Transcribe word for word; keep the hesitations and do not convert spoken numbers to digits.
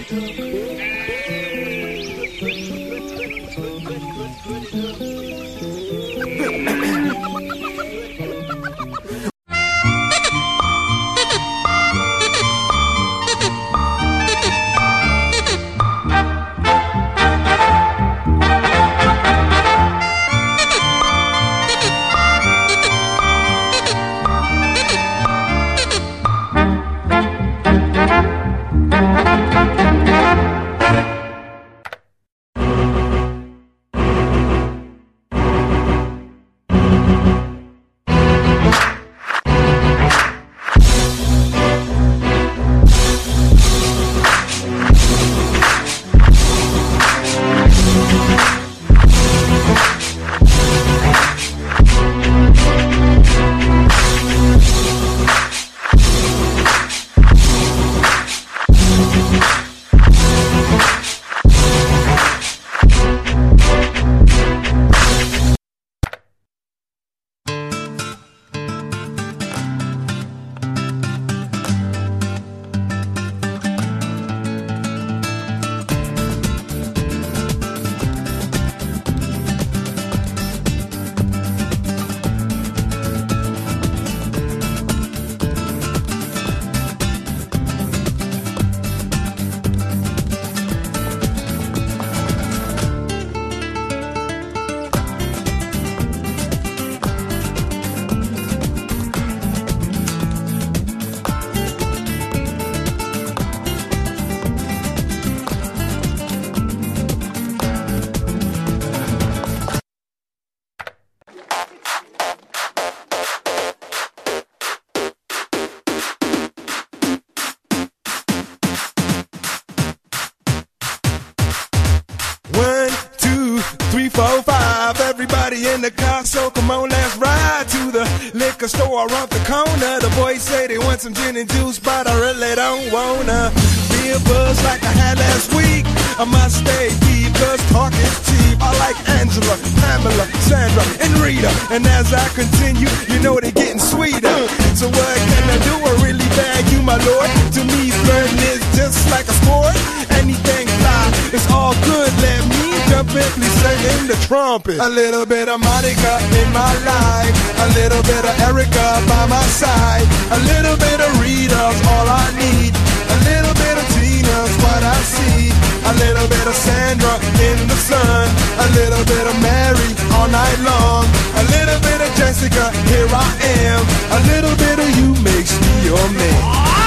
four, five, everybody in the car, so come on, let's ride to the liquor store around the corner. The boys say they want some gin and juice, but I really don't wanna be a buzz like I had last week. I must stay deep, cause talk is cheap. I like Angela, Pamela, Sandra, and Rita, and as I continue, you know they're getting sweeter. So what can I do? I really bag you, my lord. To me, flirting is just like a sport. Anything fly, it's all good. Let me jump in, please sing in the trumpet. A little bit of Monica in my life, a little bit of Erica by my side, a little bit of Rita's all I need, a little bit of Tina's what I see, a little bit of Sandra in the sun, a little bit of Mary all night long, a little bit of Jessica, here I am, a little bit of you makes me your man.